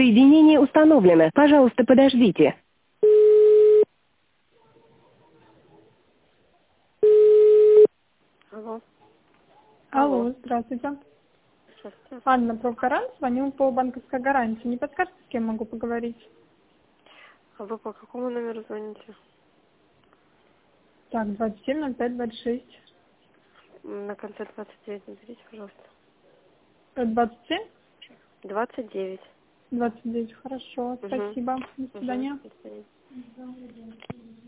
Соединение установлено. Пожалуйста, подождите. Алло. Алло. Алло, здравствуйте. Здравствуйте. Анна Профгарант, звоню по банковской гарантии. Не подскажете, с кем могу поговорить? А вы по какому номеру звоните? Так, 270526. На конце 29 наберите, пожалуйста. 27? 29. 29, хорошо, Угу. спасибо. До Угу. свидания. До свидания.